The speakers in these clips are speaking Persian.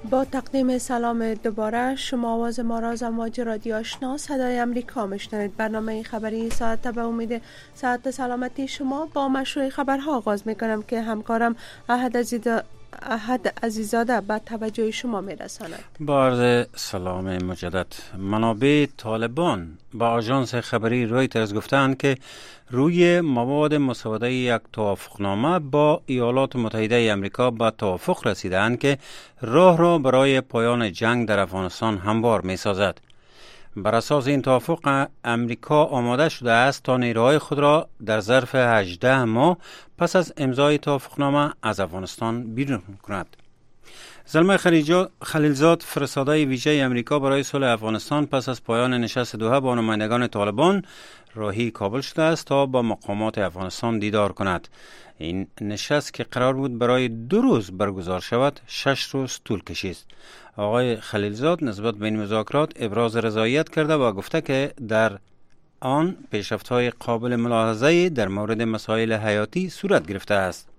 با تقدیم سلام دوباره، شما آواز ما را از امواج رادیو آشنا صدای امریکا میشنوید. برنامه خبری ساعت به امید ساعت سلامتی شما با مشروع خبرها آغاز میکنم که همکارم احد عزیزاده به توجه شما میرساند. با عرض سلام مجدد. منابع طالبان با آژانس خبری رویترز گفتند که روی مواد مسوده یک توافقنامه با ایالات متحده آمریکا به توافق رسیدند که راه را برای پایان جنگ در افغانستان هموار می سازد. بر اساس این توافق امریکا آماده شده است تا نیروهای خود را در ظرف 18 ماه پس از امضای توافقنامه از افغانستان بیرون کند. زلمه خلیلزاد، فرستاده ویژه امریکا برای صلح افغانستان، پس از پایان نشست دوحه با نمایندگان طالبان راهی کابل شده است تا با مقامات افغانستان دیدار کند. این نشست که قرار بود برای 2 روز برگزار شود 6 روز طول کشید. آقای خلیلزاد نسبت به این مذاکرات ابراز رضایت کرده و گفته که در آن پیشرفت‌های قابل ملاحظه‌ای در مورد مسائل حیاتی صورت گرفته است.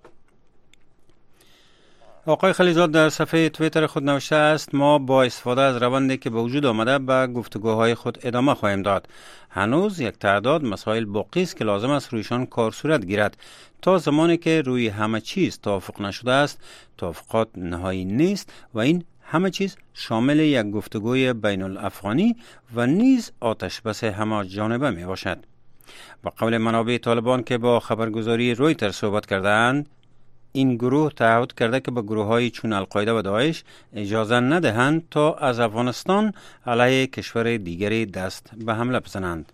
آقای خلیلزاد در صفحه توییتر خود نوشته است: ما با استفاده از روندی که به وجود آمده به گفتگوهای خود ادامه خواهیم داد. هنوز یک تعداد مسائل باقی است که لازم است رویشان کار صورت گیرد. تا زمانی که روی همه چیز توافق نشده است، توافقات نهایی نیست و این همه چیز شامل یک گفتگوی بین الافغانی و نیز آتش بس همه جانبه می باشد. با قول منابع طالبان که با خبرگزاری رویتر صحبت کردند، این گروه تعهد کرده که به گروه‌های چون القاعده و داعش اجازه ندهند تا از افغانستان علیه کشور دیگری دست به حمله بزنند.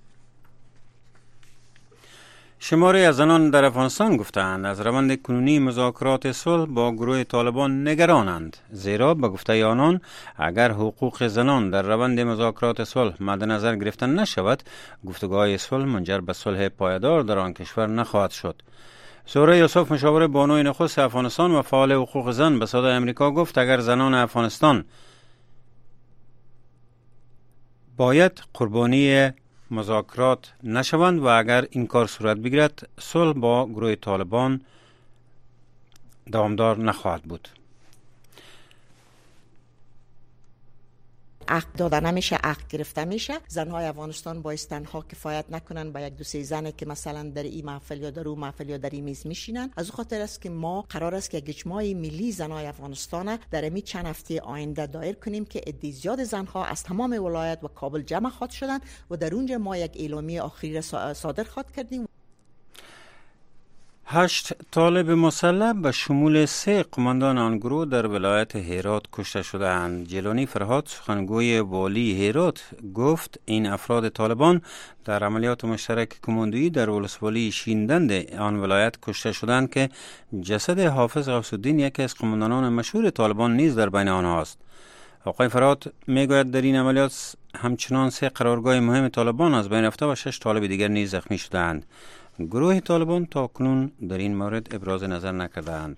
شماری از زنان در افغانستان گفتند از روند کنونی مذاکرات صلح با گروه طالبان نگرانند، زیرا به گفته آنان اگر حقوق زنان در روند مذاکرات صلح مد نظر گرفته نشود، گفتگوهای صلح منجر به صلح پایدار در آن کشور نخواهد شد. سهره یوسف، مشاور بانوی نخست افغانستان و فعال حقوق زن، به صدای امریکا گفت اگر زنان افغانستان باید قربانی مذاکرات نشوند و اگر این کار صورت بگیرد، صلح با گروه طالبان دوامدار نخواهد بود. عقد داده نمیشه، عقد گرفته میشه. زنهای افغانستان باید تنها کفایت نکنن با 1-2-3 زنی که مثلا در این محفل یا در اون محفل یا در این میز میشینن. از اون خاطر است که ما قرار است که یک اجماع ملی زنهای افغانستان در این چند هفته آینده دایر کنیم که عده زیاد زنها از تمام ولایت و کابل جمع خواهد شدن و در اونجا ما یک اعلامیه آخری صادر خواهد کردیم. 8 طالب مسلح به شمول 3 قماندان آن گروه در ولایت هرات کشته شدند. جیلانی فرهاد، سخنگوی والی هرات، گفت این افراد طالبان در عملیات مشترک کماندویی در ولسوالی شیندند آن ولایت کشته شدند که جسد حافظ غوث‌الدین، یکی از قماندانان مشهور طالبان، نیز در بین آنهاست. آقای فرهاد میگوید در این عملیات همچنان 3 قرارگاه مهم طالبان از بین رفته و 6 طالب دیگر نیز زخمی شدند. گروه طالبان تا کنون در این مورد ابراز نظر نکردند.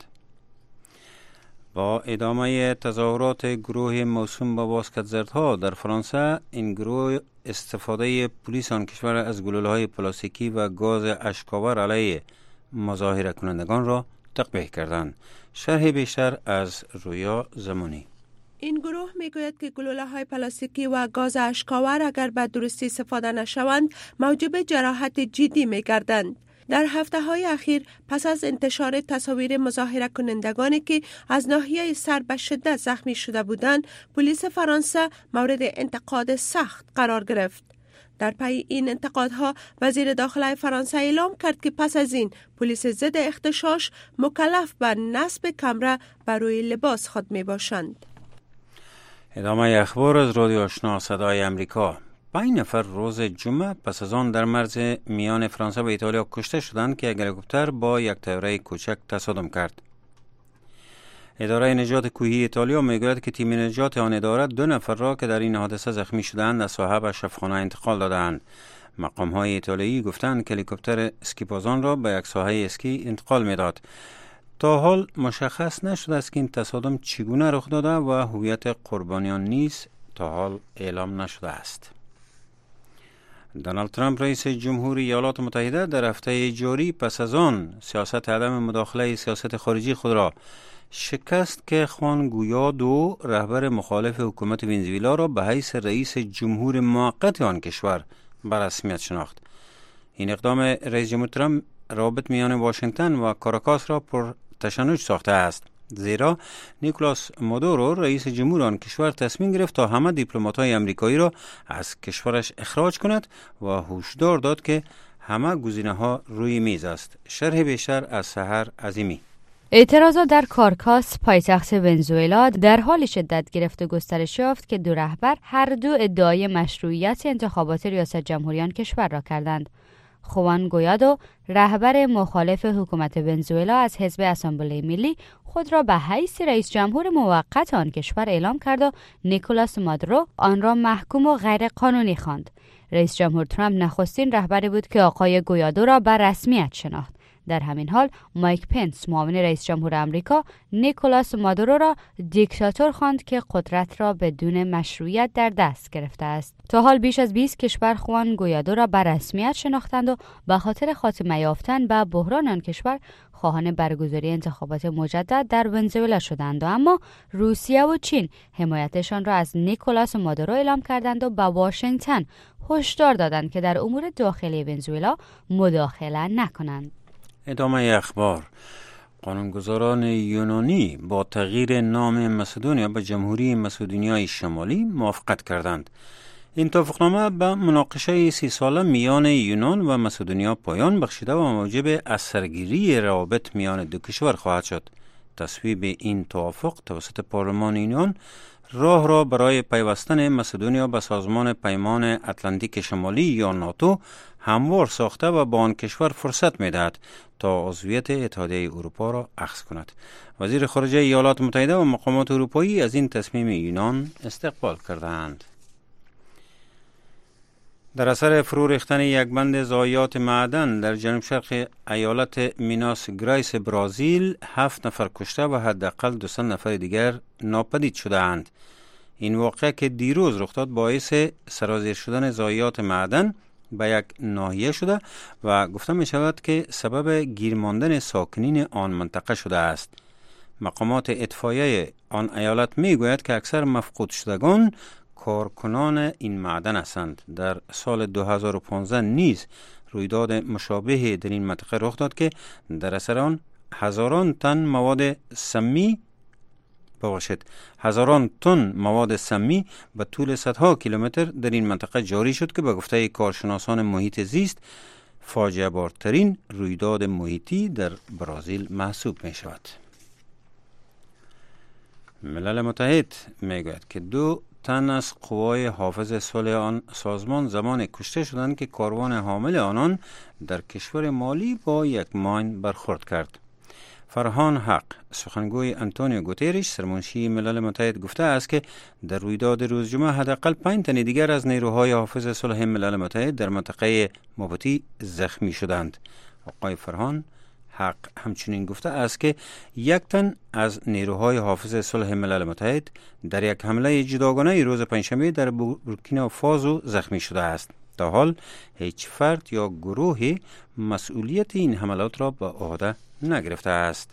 با ادامه تظاهرات گروه موسوم به واسکت‌زردها در فرانسه، این گروه استفاده پلیس آن کشور از گلوله‌های پلاستیکی و گاز اشک‌آور علیه مظاهره کنندگان را تقبیح کردند. شرح بیشتر از رویا زمانی. این گروه میگوید که گلوله‌های پلاستیکی و گاز اشک‌آور اگر به درستی استفاده نشوند موجب جراحت جدی می‌گردند. در هفته‌های اخیر پس از انتشار تصاویر مظاهره کنندگانی که از ناحیه سر به شدت زخمی شده بودند، پلیس فرانسه مورد انتقاد سخت قرار گرفت. در پی این انتقادها وزیر داخله فرانسه اعلام کرد که پس از این پلیس ضد اغتشاش مکلف به نصب کمره بر روی لباس خود میباشند. ادامه اخبار از رادیو آشنا صدای امریکا. 5 نفر روز جمعه پس از آن در مرز میان فرانسه و ایتالیا کشته شدند که یک هلیکوپتر با یک طیاره کوچک تصادم کرد. اداره نجات کوهی ایتالیا میگوید که تیم نجات آن اداره 2 نفر را که در این حادثه زخمی شدند از ساحه به شفاخانه انتقال دادند. مقام‌های ایتالیایی گفتند که هلیکوپتر اسکیپازان را به یک ساحه اسکی انتقال میداد. تا حال مشخص نشده است که این تصادم چگونه رخ داده و هویت قربانیان نیز تا حال اعلام نشده است. دونالد ترامپ رئیس جمهوری ایالات متحده در هفته جاری پس از آن سیاست عدم مداخله سیاست خارجی خود را شکست که خوان گویادو رهبر مخالف حکومت ونزوئلا را به حیث رئیس جمهور موقت آن کشور به رسمیت شناخت. این اقدام رئیس جمهور ترامپ رابط میان واشنگتن و کاراکاس را پر تشنج ساخته است، زیرا نیکولاس مادورو رئیس جمهور آن کشور تصمیم گرفت تا همه دیپلمات‌های آمریکایی را از کشورش اخراج کند و هشدار داد که همه گزینه‌ها روی میز است. شرح بیشتر از سحر عظیمی. اعتراضات در کارکاس پایتخت ونزوئلا در حال شدت گرفت و گسترش یافت که دو رهبر هر دو ادعای مشروعیت انتخابات ریاست جمهوری آن کشور را کردند. خوان گویادو رهبر مخالف حکومت ونزوئلا از حزب اسامبله ملی خود را به حیث رئیس جمهور موقت آن کشور اعلام کرد و نیکولاس مادورو آن را محکوم و غیر قانونی خواند. رئیس جمهور ترامپ نخستین رهبری بود که آقای گویادو را به رسمیت شناخت. در همین حال مایک پنس معاون رئیس جمهور آمریکا نیکولاس مادورو را دیکتاتور خواند که قدرت را بدون مشروعیت در دست گرفته است. تا حال بیش از 20 کشور خوان گویادو را به رسمیت شناختند و به خاطر خاتمه یافتن به بحران آن کشور خواهان برگزاری انتخابات مجدد در ونزوئلا شدند، اما روسیه و چین حمایتشان را از نیکولاس مادورو اعلام کردند و به واشنگتن هشدار دادند که در امور داخلی ونزوئلا مداخله نکنند. ادامه اخبار. قانونگذاران یونانی با تغییر نام مسدونیا به جمهوری مسدونیای شمالی موافقت کردند. این توافقنامه به مناقشه 30 ساله میان یونان و مسدونیا پایان بخشیده و موجب اثرگیری روابط میان دو کشور خواهد شد. تصویب این توافق توسط پارلمان یونان راه را برای پیوستن مسدونیا به سازمان پیمان اتلانتیک شمالی یا ناتو هموار ساخته و با آن کشور فرصت می‌دهد تا عضویت اتحادیه اروپا را اخذ کند. وزیر خارجه ایالات متحده و مقامات اروپایی از این تصمیم یونان استقبال کردند. در اثر فرو ریختن یک بند ضایعات معدن در جنوب شرق ایالت میناس گرایس برزیل 7 نفر کشته و حداقل 200 نفر دیگر ناپدید شده اند. این واقعه که دیروز رخ داد باعث سرازیر شدن ضایعات معدن به یک ناحیه شده و گفته می شود که سبب گیر ماندن ساکنین آن منطقه شده است. مقامات اطفائیه آن ایالت می گوید که اکثر مفقود شدگان کارکنان این معدن هستند. در سال 2015 نیز رویداد مشابه در این منطقه رخ داد که در اثر آن هزاران تن مواد سمی به طول صدها کیلومتر در این منطقه جاری شد که به گفته کارشناسان محیط زیست فاجعه بارترین رویداد محیطی در برزیل محسوب می شود. ملل متحد می گوید که 2 تن از قوای حافظ صلح آن سازمان زمان کشته شدند که کاروان حامل آنان در کشور مالی با یک ماین برخورد کرد. فرهان حق، سخنگوی انتونیو گوتریش سرمنشی ملل متحد گفته است که در رویداد روز جمعه حداقل 5 تن دیگر از نیروهای حافظ صلح ملل متحد در منطقه موبوتی زخمی شدند. آقای فرهان حق همچنین گفته است که 1 تن از نیروهای حافظ صلح ملل متحد در یک حمله جداگانه روز پنجشنبه در بورکینافاسو زخمی شده است. تا حال هیچ فرد یا گروهی مسئولیت این حملات را به عهده نگرفته است.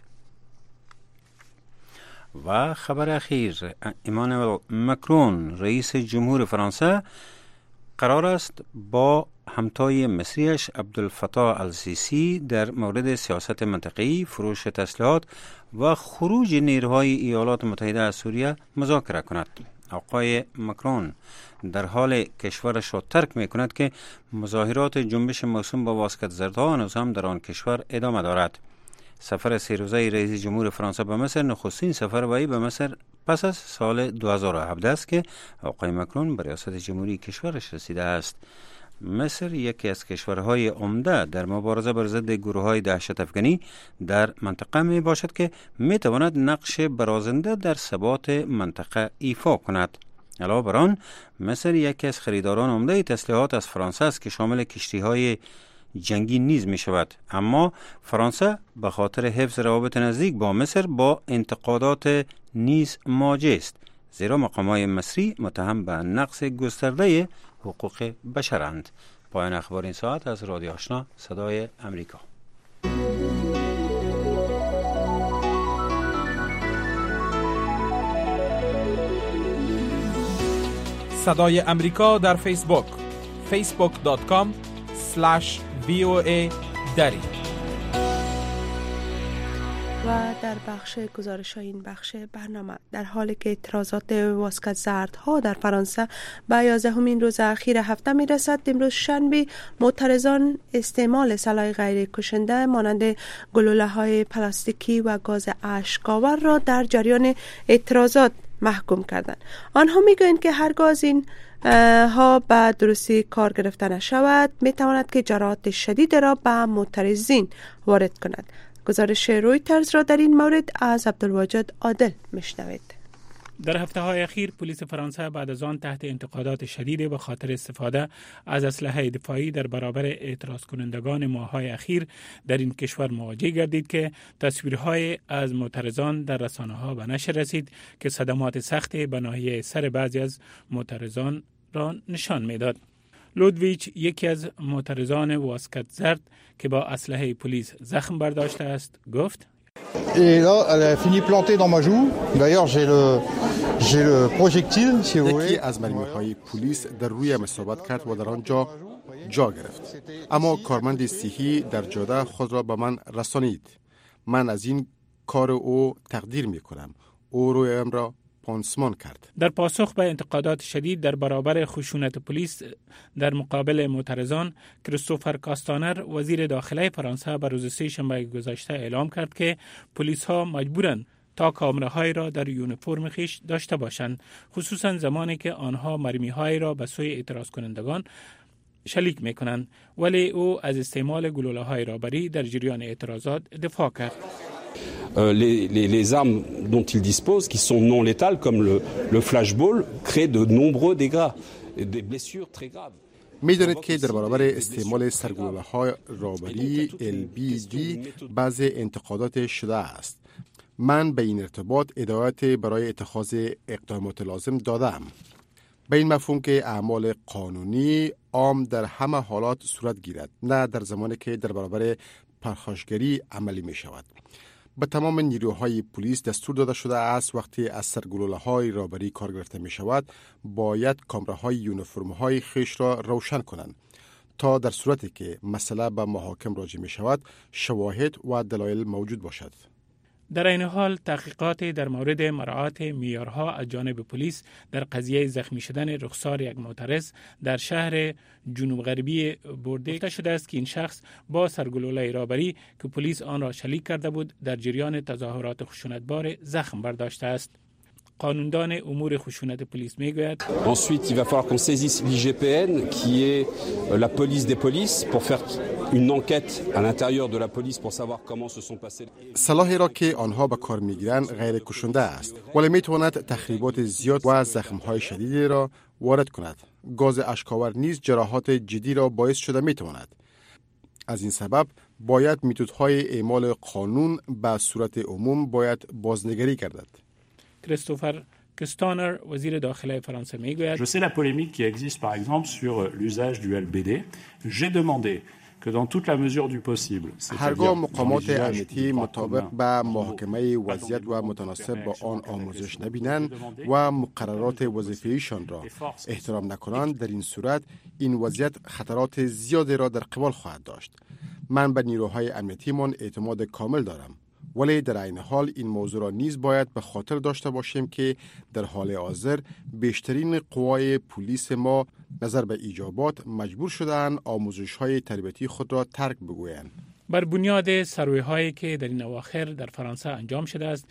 و خبر اخیر، امانوئل مکرون رئیس جمهور فرانسه قرار است با همتای مصریش عبدالفتاح السیسی در مورد سیاست منطقه‌ای، فروش تسلیحات و خروج نیروهای ایالات متحده از سوریه مذاکره کند. آقای مکرون در حال کشورش را ترک می کند که مظاهرات جنبش موسوم به واسکت زردها هنوز هم در آن کشور ادامه دارد. سفر 3 روزه رئیس جمهور فرانسه به مصر نخستین سفر وی به مصر پس از سال 2017 است که آقای مکرون به ریاست جمهوری کشورش رسیده است. مصر یکی از کشورهای عمده در مبارزه بر ضد گروه‌های دهشت افغانی در منطقه می باشد که می تواند نقش برازنده در ثبات منطقه ایفا کند. علاوه بر آن، مصر یکی از خریداران عمده تسلیحات از فرانسه است که شامل کشتی‌های جنگی نیز می شود. اما فرانسه به خاطر حفظ روابط نزدیک با مصر با انتقادات نیز مواجه است، زیرا مقامات مصری متهم به نقض گسترده حقوق بشرند. پایان اخبار این ساعت از رادیو آشنا صدای امریکا. صدای امریکا در فیسبوک facebook.com/VOA دری. و در بخش گزارش این بخش برنامه، در حالی که اعتراضات واسکت زردها در فرانسه به 11مین روز اخیر هفته می رسد، امروز شنبه معترضان استعمال سلاح غیر کشنده مانند گلوله های پلاستیکی و گاز اشک‌آور را در جریان اعتراضات محکوم کردند. آنها می گویند که هرگاه از این ها به درستی کار گرفته نشود می تواند که جراحات شدید را به معترضین وارد کند. گزارش رویترز را در این مورد از عبدالواجد عادل میشنوید. در هفته‌های اخیر پلیس فرانسه بعد از آن تحت انتقادات شدید به خاطر استفاده از اسلحه دفاعی در برابر اعتراض کنندگان ماه‌های اخیر در این کشور مواجه گردید که تصویرهای از معترضان در رسانه‌ها به نشر رسید که صدمات سختی به ناحیه سر بعضی از معترضان را نشان می‌داد. لودویچ، یکی از معترضان واسکت زرد که با اسلحه پلیس زخم برداشته است، گفت: Et là, elle a fini plantée dans ma joue. D'ailleurs, j'ai le projectile, si vous voulez. یکی از مرمی‌های پلیس در رویم اصابت کرد و در آنجا جا گرفت. اما کارمند صحی در جاده خود را به من رسانید. من از این کار او تقدیر می‌کنم. او رویم را پانسمان کرد. در پاسخ به انتقادات شدید در برابر خشونت پلیس در مقابل معترضان، کریستوفر کاستانر، وزیر داخله فرانسه، به روز سه‌شنبه گذشته اعلام کرد که پلیس ها مجبورند تا کامراهای را در یونیفرم خویش داشته باشند، خصوصا زمانی که آنها مرمی‌های را به سوی اعتراض کنندگان شلیک می‌کنند. ولی او از استعمال گلوله‌های رابری در جریان اعتراضات دفاع کرد. Les armes dont ils disposent, qui sont non létales, comme le flashball, créent de nombreux dégâts, des blessures très graves. می‌دانید که در برابر استعمال سرگلوله‌های رابری LBD بعض انتقادات شده است. من به این ارتباط هدایت برای اتخاذ اقدامات لازم دادم. به این مفهوم که اعمال قانونی عام در همه حالات صورت گیرد، نه در زمانی که در برابر پرخاشگری عملی می شود. به تمام نیروهای پلیس دستور داده شده است وقتی از سرگلوله‌های رابری کار گرفته می شود باید کامراهای یونیفرم‌های خویش را روشن کنند تا در صورتی که مسئله به محاکم راجع می شود شواهد و دلایل موجود باشد. در این حال تحقیقات در مورد مراعات معیارها از جانب پلیس در قضیه زخمی شدن رخسار یک معترض در شهر جنوب غربی بورده گفته شده است که این شخص با سرگلوله رابری که پلیس آن را شلیک کرده بود در جریان تظاهرات خشونتبار زخم برداشته است. قانوندان امور خشونت پلیس میگوید: Ensuite, il va falloir qu'on saisisse l'IGPN qui est la police des polices pour faire une enquête à l'intérieur de la police pour savoir comment se sont passés. سلاحی را که آنها به کار میگیرند غیر کشنده است ولی میتواند تخریبات زیاد و زخم‌های شدیدی را وارد کند. گاز اشک‌آور نیز جراحات جدی را باعث شده میتواند. از این سبب باید میتودهای اعمال قانون به صورت عموم باید بازنگری گردد. کریستوفر کاستانر، وزیر داخله فرانسه میگوید: Je sais la polémique qui existe par exemple sur l'usage du LBD. J'ai demandé que dans toute la mesure du possible. هرگاه مقامات امنیتی مطابق با محاکمه وضعیت و متناسب با آن آموزش نبینند و مقررات وظیفه‌ایشان را احترام نکنند، در این صورت این وضعیت خطرات زیادی را در قبال خواهد داشت. من به نیروهای امنیتیمان اعتماد کامل دارم. ولی در این حال این موضوع را نیز باید به خاطر داشته باشیم که در حال حاضر بیشترین قوای پلیس ما نظر به ایجابات مجبور شدند آموزش‌های تربیتی خود را ترک بگویند. بر بنیاد سروی‌هایی که در این اواخر در فرانسه انجام شده است،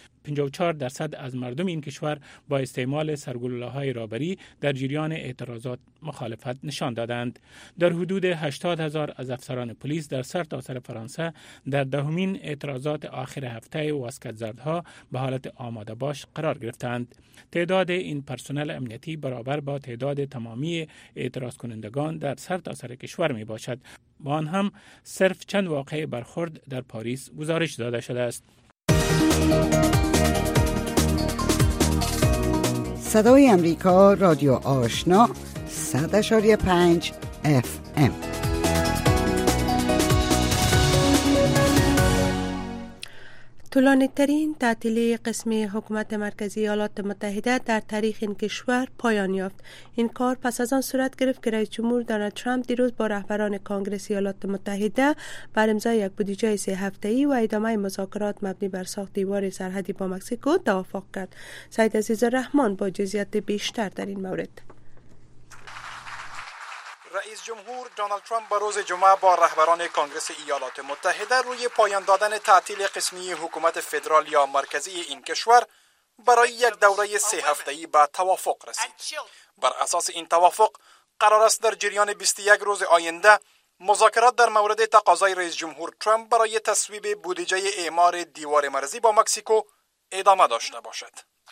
54% از مردم این کشور با استعمال سرگلوله‌های رابری در جریان اعتراضات مخالفت نشان دادند. در حدود 80,000 از افسران پلیس در سرتاسر فرانسه در دهمین اعتراضات آخر هفته واسکت زردها به حالت آماده باش قرار گرفتند. تعداد این پرسنل امنیتی برابر با تعداد تمامی اعتراض کنندگان در سرتاسر کشور می باشد. با آن هم صرف چند واقعه برخورد در پاریس گزارش داده شده است. صدای امریکا، رادیو آشنا، 100.5 FM. طولانی‌ترین تعطیلی قسمی حکومت مرکزی ایالات متحده در تاریخ این کشور پایان یافت. این کار پس از آن صورت گرفت که رئیس جمهور دونالد ترامپ دیروز با رهبران کنگره ایالات متحده بر امضای یک بودجه 3 هفته‌ای و ادامه مذاکرات مبنی بر ساخت دیوار سرحدی با مکزیکو توافق کرد. سید عزیزالرحمن با جزئیات بیشتر در این مورد. رئیس جمهور دونالد ترامپ با روز جمعه با رهبران کنگره ایالات متحده روی پایان دادن تعطیل قسمی حکومت فدرال یا مرکزی این کشور برای یک دوره 3 هفته‌ای به توافق رسید. بر اساس این توافق قرار است در جریان 21 روز آینده مذاکرات در مورد تقاضای رئیس جمهور ترامپ برای تصویب بودجه اعمار دیوار مرزی با مکزیکو ادامه داشته باشد.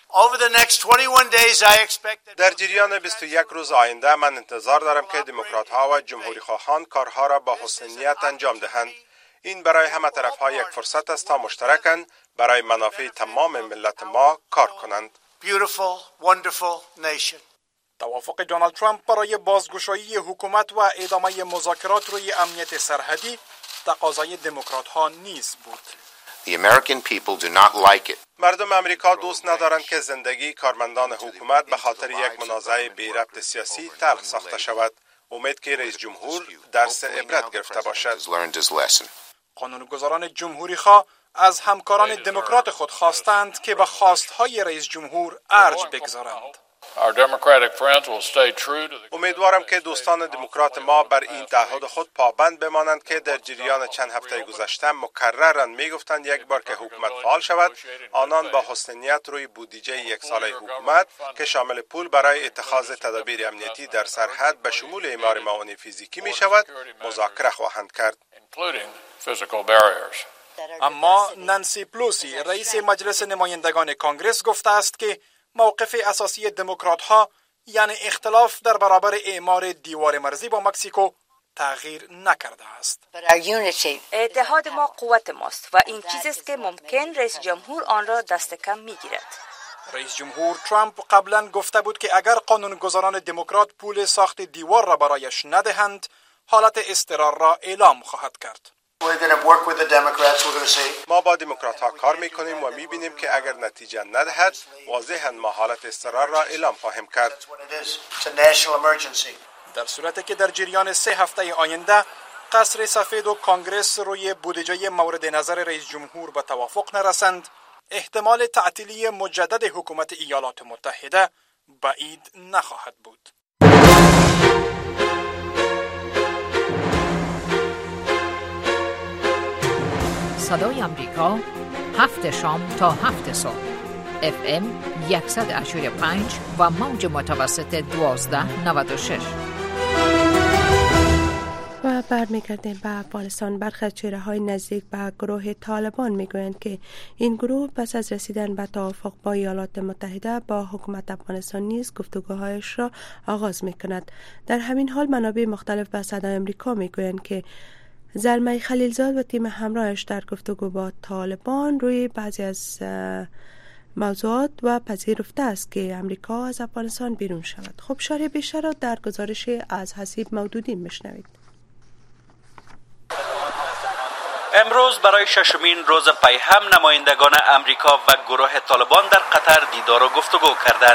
در جریان 21 روز آینده من انتظار دارم که دموکرات‌ها و جمهوری خواهان کارها را با حسن نیت انجام دهند. این برای همه طرف‌ها یک فرصت است تا مشترکاً برای منافع تمام ملت ما کار کنند. توافق دونالد ترامپ برای بازگشایی حکومت و ادامه مذاکرات روی امنیت سرحدی تقاضای دموکرات‌ها نیز بود. The American people do not like it. مردم امریکا دوست ندارند که زندگی کارمندان حکومت به خاطر یک منازعه بی ربط سیاسی تلخ ساخته شود. امید که رئیس جمهور درس عبرت گرفته باشد. قانونگذاران جمهوری خواه از همکاران دموکرات خود خواستند که به خواستهای رئیس جمهور ارج بگذارند. امیدوارم که دوستان دموکرات ما بر این تعهد خود پابند بمانند که در جریان چند هفته گذشته مکرراً میگفتند یک بار که حکومت فعال شود آنان با حسن نیت روی بودجه یک ساله حکومت که شامل پول برای اتخاذ تدابیر امنیتی در سرحد به شمول اعمار موانع فیزیکی می شود مذاکره خواهند کرد. اما نانسی پلوسی رئیس مجلس نمایندگان کنگره گفته است که موقف اساسی دموکرات‌ها یعنی اختلاف در برابر اعمار دیوار مرزی با مکزیکو تغییر نکرده است. اتحاد ما قوت ماست و این چیزی است که ممکن رئیس جمهور آن را دست کم می‌گیرد. رئیس جمهور ترامپ قبلا گفته بود که اگر قانونگذاران دموکرات پول ساخت دیوار را برایش ندهند حالت اضطرار را اعلام خواهد کرد. ما با دموکرات‌ها کار می‌کنیم و می‌بینیم که اگر نتیجه ندهد واضحاً ما حالت اضطرار را اعلام خواهیم کرد. در صورتی که در جریان 3 هفته آینده قصر سفید و کنگره روی بودجه مورد نظر رئیس جمهور به توافق نرسند احتمال تعطیلی مجدد حکومت ایالات متحده بعید نخواهد بود. صدای امریکا 7 شام تا 7 صبح FM 100.5 و موج متوسط 1296. و برمیگردیم به افغانستان. برخی از چهره‌های نزدیک به گروه طالبان میگویند که این گروه پس از رسیدن به توافق با ایالات متحده با حکومت افغانستان نیز گفتگوهایش را آغاز میکند. در همین حال منابع مختلف به صدای امریکا میگویند که زلمه خلیلزاد و تیم همراهش در گفتگو با طالبان روی بعضی از موضوعات و پذیرفته است که امریکا از افغانستان بیرون شود. خب شرح بیشتر را در گزارش از حسیب مودودی میشنوید. امروز برای 6مین روز پیهم نمایندگان امریکا و گروه طالبان در قطر دیدار و گفتگو کردند.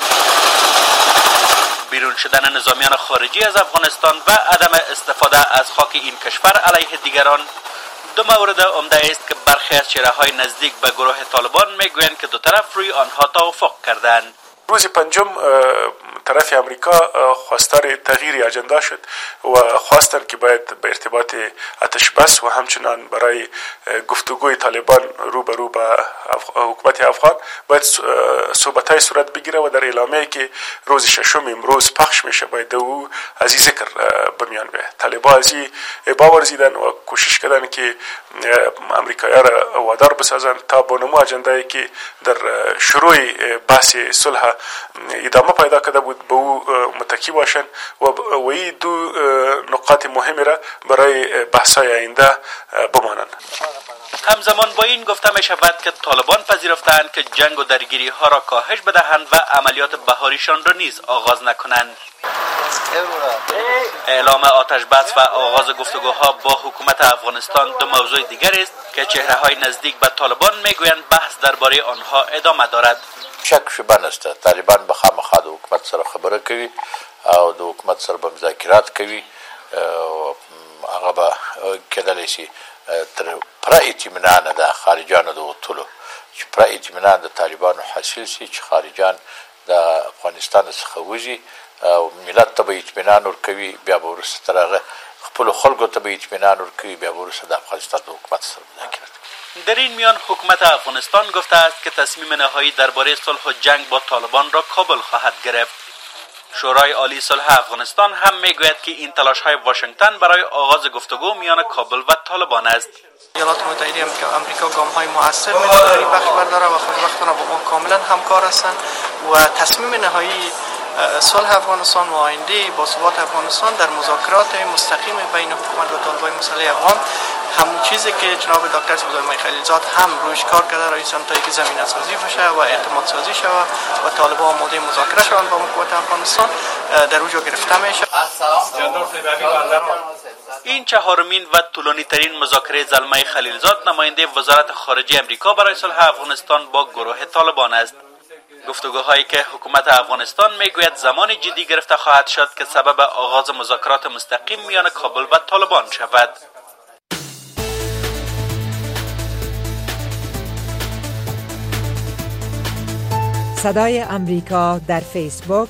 بیرون شدن نظامیان خارجی از افغانستان و عدم استفاده از خاک این کشور علیه دیگران دو مورد عمده است که برخی از چهره‌های نزدیک به گروه طالبان میگویند که دو طرف روی آنها توافق کردند. روز پنجم طرف امریکا خواستار تغییر اجندا شد و خواستند که باید به ارتباط آتش بس و همچنان برای گفتگوی طالبان روبرو با حکومت افغان باید صحبت‌های صورت بگیره و در اعلامیه‌ای که روز 6 امروز پخش میشه باید او از این ذکر بمیان بیاید. طالبان از این باور زدن و کوشش کردن که امریکایی‌ها را وادار بسازند تا با نمو اجندایی که در شروع بحث صلح ادامه پیدا کرده بود به او متکی باشند و این دو نقاط مهمی را برای بحث‌های آینده بمانند. همزمان با این گفته می شود که طالبان پذیرفتند که جنگ و درگیری ها را کاهش بدهند و عملیات بهاریشان را نیز آغاز نکنند. اعلام آتش بس و آغاز گفتگوها با حکومت افغانستان دو موضوع دیگر است که چهره‌های نزدیک به طالبان میگویند بحث درباره آنها ادامه دارد. شک شبه نشته طالبان به خامخا د حکومت سره خبره کوي او د حکومت سره به مذاکرات کوي، هغه به کېدلی شي تر پوره اطمینان د خارجانو د وتلو چې پوره اطمینان د طالبانو حاصل شي چې خارجان د افغانستان څخه وځي او ملت ته به اطمینان ورکوي، بیا به وروسته تر هغه خپلو خلکو ته به اطمینان ورکوي، بیا به وروسته د افغانستان د حکومت سره مذاکرات کوي. در این میان حکومت افغانستان گفته است که تصمیم نهایی درباره صلح و جنگ با طالبان را کابل خواهد گرفت. شورای عالی صلح افغانستان هم میگوید که این تلاش‌های واشنگتن برای آغاز گفتگو میان کابل و طالبان است. ایالات متحده آمریکا گام‌های مؤثر می‌تونه در این بخش برداره و خوشبختانه با ما کاملا همکار هستند و تصمیم نهایی صلح افغانستان و آینده باثبات افغانستان در مذاکرات مستقیم بین حکومت و طالبان مسئله افغان همون چیزی که جناب دکتر سیدزای خلیلزاد هم رویش کار کرده رئیس تا که زمینه سازی بشه و اعتماد سازی شود و طالبان آماده مذاکره شوند با حکومت افغانستان در اونجا گرفته میشه. این چهارمین و طولانی ترین مذاکره زلمه خلیلزاد نماینده وزارت خارجه امریکا برای صلح افغانستان با گروه طالبان است. گفتگوهایی که حکومت افغانستان میگوید زمان جدی گرفته خواهد شد که سبب آغاز مذاکرات مستقیم میان کابل و طالبان شود. صدای امریکا در فیسبوک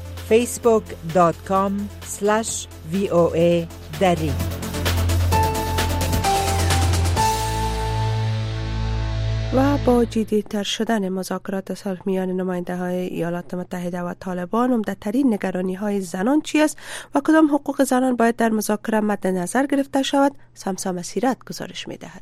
facebook.com/VOA دری. و با جدی‌تر شدن مذاکرات صلح میان نماینده‌های ایالات متحده و طالبان، عمده‌ترین نگرانی‌های زنان چی است و کدام حقوق زنان باید در مذاکره مد نظر گرفته شود؟ سمسا مسیرت گزارش می‌دهد.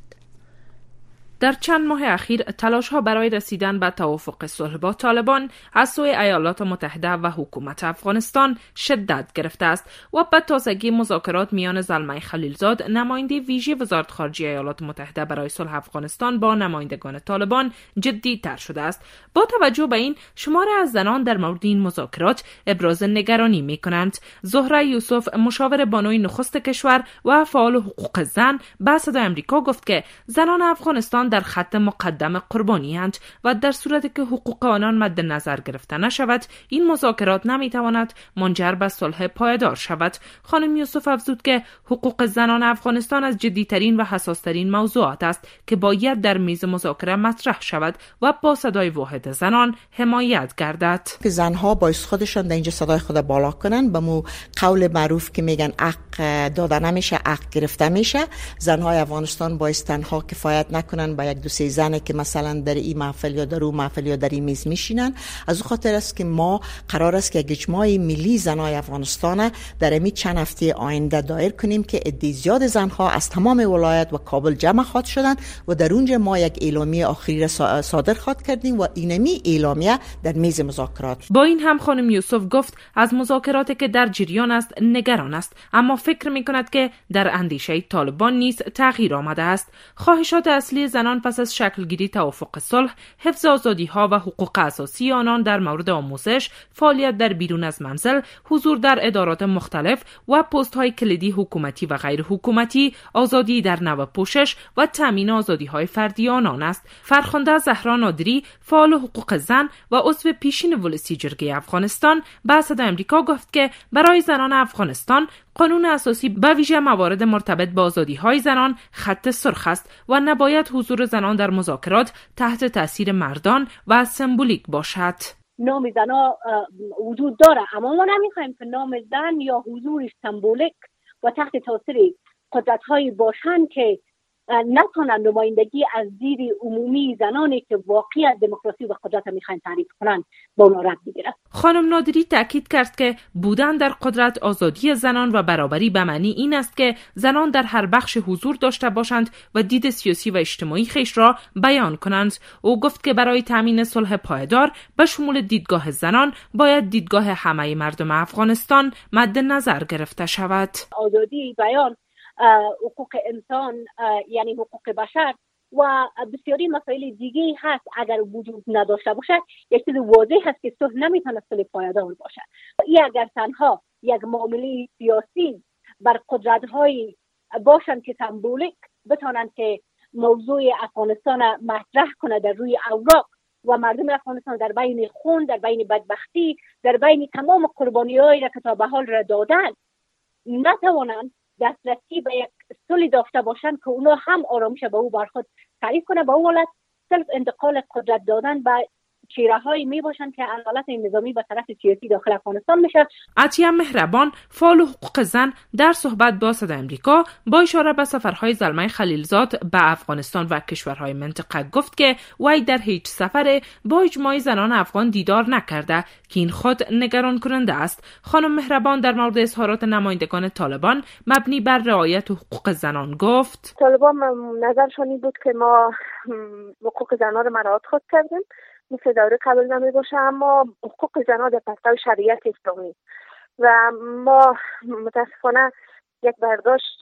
در چند ماه اخیر تلاش‌ها برای رسیدن به توافق صلح با طالبان از سوی ایالات متحده و حکومت افغانستان شدت گرفته است و به تازگی مذاکرات میان زلمه خلیلزاد نماینده ویژه وزارت خارجه ایالات متحده برای صلح افغانستان با نمایندگان طالبان جدی تر شده است. با توجه به این، شماری از زنان در مورد این مذاکرات ابراز نگرانی می‌کنند. زهره یوسف، مشاور بانوی نخست کشور و فعال حقوق زن، به صدای آمریکا گفت که زنان افغانستان در خط مقدم قربانی اند و در صورتی که حقوق آنان مد نظر گرفته نشود، این مذاکرات نمیتواند منجر به صلح پایدار شود. خانم یوسف افزود که حقوق زنان افغانستان از جدی‌ترین و حساس‌ترین موضوعات است که باید در میز مذاکره مطرح شود و با صدای واحد زنان حمایت گردد. که زنها باعث خودشان در اینجا صدای خود بالا کنن، به مو قول معروف که میگن حق داده نمیشه حق گرفته میشه. زنهای افغانستان باعث تنها کفایت نکنن با یک دو سه زنه که مثلا در این محفل یا در اون محفل یا در این میز میشینن. از اون خاطر است که ما قرار است که یک اجماع ملی زنای افغانستان در این چند هفته آینده دایر کنیم که عده زیاد زنها از تمام ولایت و کابل جمع خواهد شدند و در اونجا ما یک اعلامیه آخری را صادر خواهد کردیم و اینمی اعلامیه در میز مذاکرات. با این هم خانم یوسف گفت از مذاکراتی که در جریان است نگران است، اما فکر می‌کند که در اندیشه طالبان نیز تغییر آمده است. خواهشات اصلی زنان پس از شکلگیری توافق صلح، حفظ آزادی‌ها و حقوق اساسی آنان در مورد آموزش، فعالیت در بیرون از منزل، حضور در ادارات مختلف و پست‌های کلیدی حکومتی و غیر حکومتی، آزادی در نوع پوشش و تامین آزادی‌های فردی آنان است. فرخنده زهرا نادری، فعال حقوق زن و عضو پیشین ولسی جرگه افغانستان، به صدای آمریکا گفت که برای زنان افغانستان قانون اساسی به ویژه موارد مرتبط با آزادی‌های زنان خط سرخ است و نباید حضور زنان در مذاکرات تحت تاثیر مردان و سمبولیک باشد. نام زنها وجود داره، اما ما نمیخوایم که نام زن یا حضورش سمبولیک و تحت تاثیر قدرت‌های باشند که نتونن نمایندگی از دید عمومی زنانی که واقعی دموکراسی و قدرت میخواین تعریف کنن با اونا رد بگیره. خانم نادری تاکید کرد که بودن در قدرت، آزادی زنان و برابری به معنی این است که زنان در هر بخش حضور داشته باشند و دید سیاسی و اجتماعی خیش را بیان کنند. او گفت که برای تامین صلح پایدار به شمول دیدگاه زنان باید دیدگاه همه مردم افغانستان مد نظر گرفته شود. آزادی بیان، حقوق انسان یعنی حقوق بشر و بسیاری مسائل دیگه هست اگر وجود نداشته باشه یک چیز واضح هست که صلح نمیتونه صلح پایدار باشه. این اگر تنها یک معامله سیاسی بر قدرت‌های باشند که سمبولیک بتانند که موضوع افغانستان مطرح کنه در روی اوراق و مردم افغانستان در بین خون، در بین بدبختی، در بین تمام قربانی‌هایی را که تا به حال را دادن نتوانند دسترسی به یک صلح داشته باشند که اونا هم آرامش به او بر خود تعریف کنه. با اون حالت صرف انتقال قدرت دادن به چهره‌هایی می باشند که عدالت نظامی به طرف سیاسی داخل افغانستان میشه. عطیه مهربان، فعال حقوق زن، در صحبت با صدای امریکا با اشاره به سفرهای زلمه خلیلزاد به افغانستان و کشورهای منطقه گفت که وی در هیچ سفر با اجماع زنان افغان دیدار نکرده که این خود نگران کننده است. خانم مهربان در مورد اظهارات نمایندگان طالبان مبنی بر رعایت حقوق زنان گفت: طالبان نظرشان این بود که ما حقوق زنان را مراعات خود کردیم، مثل دوره قبل نمی باشه، اما حقوق زنان در پرتو شریعت اسلامی و ما متاسفانه یک برداشت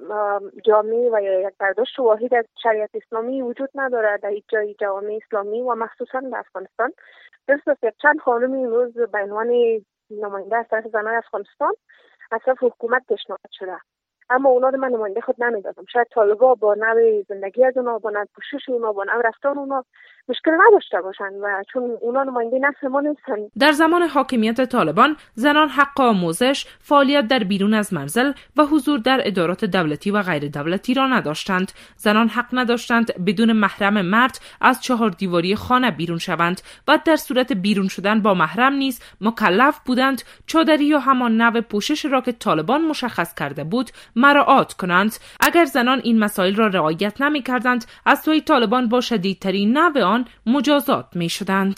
جامع و یک برداشت واحد از شریعت اسلامی وجود نداره در هیچ جای جامعه اسلامی و مخصوصا در افغانستان. درست است چند خانم امروز به عنوان نماینده از طرف زنان افغانستان از طرف حکومت پیشنهاد شده، اما اونا رو من نماینده خود نمیدادم. شاید طالبا با نوع زندگی از اونا، با نوع پوشش اونا، با نوع رفتار اونا مشکل نداشته باشن و چون اونا نماینده نسل ما نیستن. در زمان حاکمیت طالبان زنان حق آموزش، فعالیت در بیرون از منزل و حضور در ادارات دولتی و غیر دولتی را نداشتند. زنان حق نداشتند بدون محرم مرد از چهار دیواری خانه بیرون شوند و در صورت بیرون شدن با محرم نیز مکلف بودند چادری یا همان نوع پوشش را که طالبان مشخص کرده بود مراعات کنند. اگر زنان این مسائل را رعایت نمی کردند از سوی طالبان با شدیدترین نوع آن مجازات می شدند.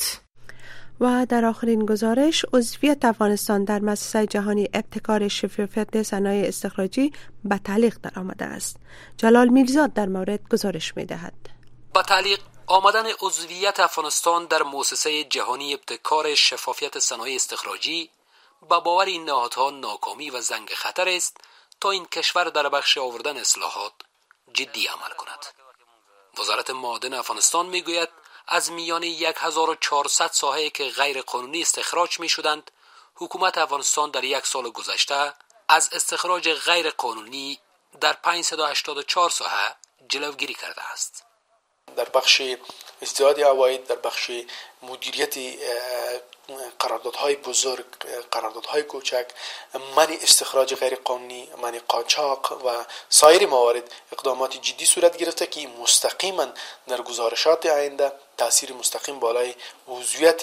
و در آخرین گزارش، عضویت افغانستان در مؤسسه جهانی ابتکار شفافیت صنایع استخراجی به تعلیق در آمده است. جلال میرزاد در مورد گزارش می دهد. با تعلیق آمدن عضویت افغانستان در مؤسسه جهانی ابتکار شفافیت صنایع استخراجی با باور این نهادها ناکامی و زنگ خطر است تا این کشور در بخش آوردن اصلاحات جدی عمل کند. وزارت معادن افغانستان میگوید از میان 1400 ساحه که غیر قانونی استخراج می شدند، حکومت افغانستان در یک سال گذشته از استخراج غیر قانونی در 584 ساحه جلوگیری کرده است. در بخش ازدیاد عواید، در بخش مدیریت قراردادهای بزرگ، قراردادهای کوچک، منع استخراج غیر قانونی، منع قاچاق و سایر موارد اقدامات جدی صورت گرفته که مستقیما در گزارشات آینده تاثیر مستقیم بالای عضویت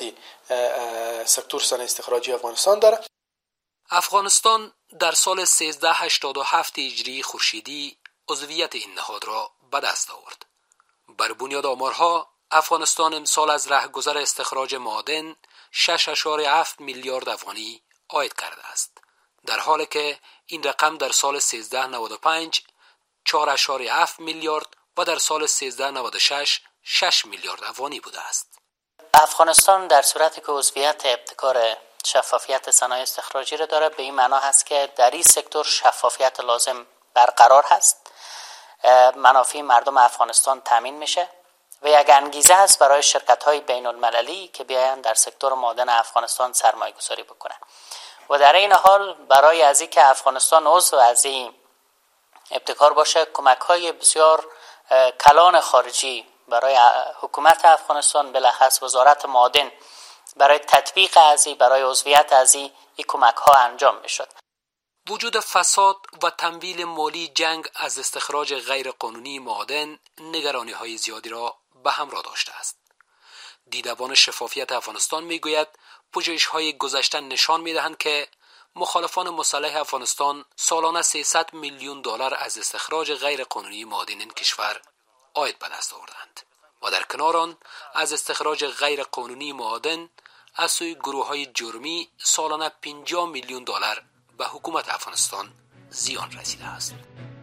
سکتور صنایع استخراجی افغانستان داره. افغانستان در سال 1387 هجری خورشیدی عضویت این نهاد را به دست آورد. بر بنیاد آمارها افغانستان امسال از رهگذر استخراج معادن 6.7 میلیارد افغانی عاید کرده است، در حالی که این رقم در سال 1395 4.7 میلیارد و در سال 1396 6 میلیارد افغانی بوده است. افغانستان در صورتی که عضویت ابتکار شفافیت صنایع استخراجی را داره، به این معنا هست که در این سکتور شفافیت لازم برقرار هست، منافع مردم افغانستان تامین میشه و یک انگیزه است برای شرکت‌های بین‌المللی که بیاین در سکتور معادن افغانستان سرمایه‌گذاری بکنن و در این حال برای از اینکه افغانستان عضو از این ابتکار باشه، کمک‌های بسیار کلان خارجی برای حکومت افغانستان، بالاخص وزارت معادن، برای تطبیق از این، برای عضویت از این کمک‌ها انجام میشد. وجود فساد و تمویل مالی جنگ از استخراج غیر قانونی معادن نگرانی‌های زیادی را به همراه داشته است. دیدبان شفافیت افغانستان میگوید پژوهش‌های گذشته نشان می‌دهند که مخالفان مسلح افغانستان سالانه 300 میلیون دلار از استخراج غیر قانونی معادن این کشور عاید به دست آوردند و در کنار آن از استخراج غیر قانونی معادن از سوی گروه‌های جرمی سالانه 50 میلیون دلار به حکومت افغانستان زیان رسیده است.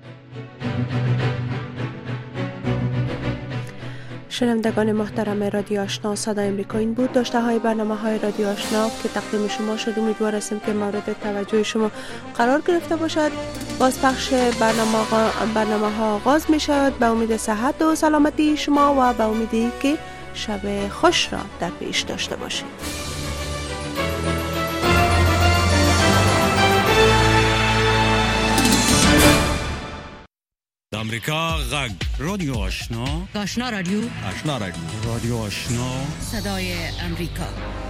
شنوندگان محترم رادیو آشنا، صدای امریکا این بود. داشته های برنامه رادیو آشنا که تقدیم شما شد، امیدوار هستیم که مورد توجه شما قرار گرفته باشد. باز پخش برنامه ها آغاز می شود. به امید صحت و سلامتی شما و به امیدی که شب خوش را در پیش داشته باشید. د امریکا غږ رادیو آشنا، آشنا رادیو، آشنا رادیو، رادیو آشنا، صدای امریکا.